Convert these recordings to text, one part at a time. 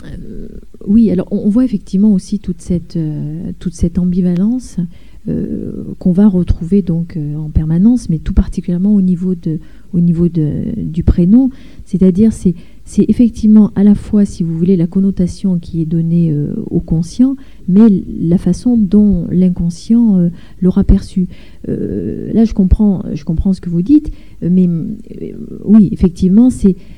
Oui, alors on voit effectivement aussi toute cette ambivalence qu'on va retrouver donc en permanence, mais tout particulièrement du prénom. C'est-à-dire, c'est effectivement à la fois, si vous voulez, la connotation qui est donnée au conscient, mais la façon dont l'inconscient l'aura perçu. Là, je comprends ce que vous dites, mais oui, effectivement,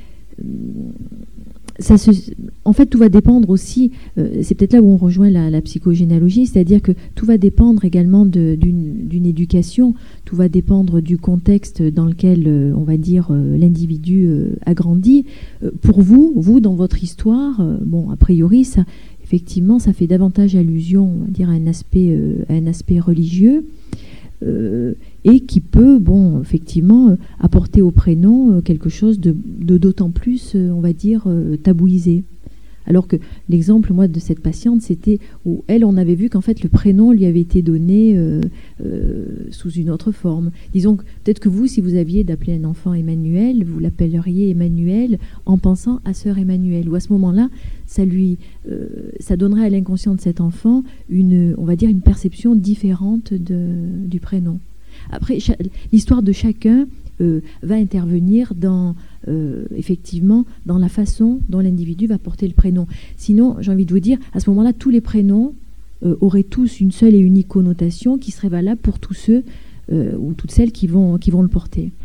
en fait, tout va dépendre aussi, c'est peut-être là où on rejoint la psychogénéalogie, c'est-à-dire que tout va dépendre également d'une éducation, tout va dépendre du contexte dans lequel, on va dire, l'individu a grandi. Pour vous, dans votre histoire, bon, a priori, ça, effectivement, ça fait davantage allusion, on va dire, à un aspect religieux. Et qui peut, bon, effectivement, apporter au prénom quelque chose de d'autant plus, on va dire, tabouisé. Alors que l'exemple, moi, de cette patiente, c'était où elle, on avait vu qu'en fait, le prénom lui avait été donné sous une autre forme. Disons que peut-être que vous, si vous aviez d'appeler un enfant Emmanuel, vous l'appelleriez Emmanuel en pensant à sœur Emmanuel. Ou à ce moment-là, ça donnerait à l'inconscient de cet enfant on va dire, une perception différente du prénom. Après, l'histoire de chacun va intervenir effectivement dans la façon dont l'individu va porter le prénom. Sinon, j'ai envie de vous dire, à ce moment-là, tous les prénoms auraient tous une seule et unique connotation qui serait valable pour tous ceux ou toutes celles qui vont le porter.